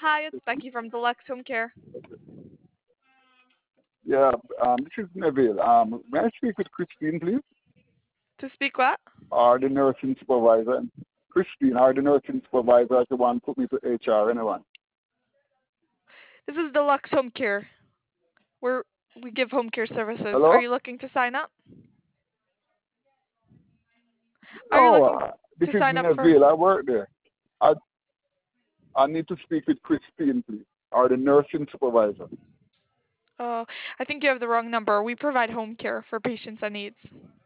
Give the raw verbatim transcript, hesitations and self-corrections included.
Hi, it's Becky from Deluxe Home Care. Yeah, um, this is Neville. Um, may I speak with Christine, please? To speak what? Or the nursing supervisor? Christine, or the nursing supervisor, the one put me to H R, anyone? This is Deluxe Home Care. Where we give home care services. Are Hello? you looking to sign up? Are you No, looking uh, this to is sign up for? Neville. I work there. I, I need to speak with Christine, please, or the nursing supervisor. Oh, I think you have the wrong number. We provide home care for patients and needs.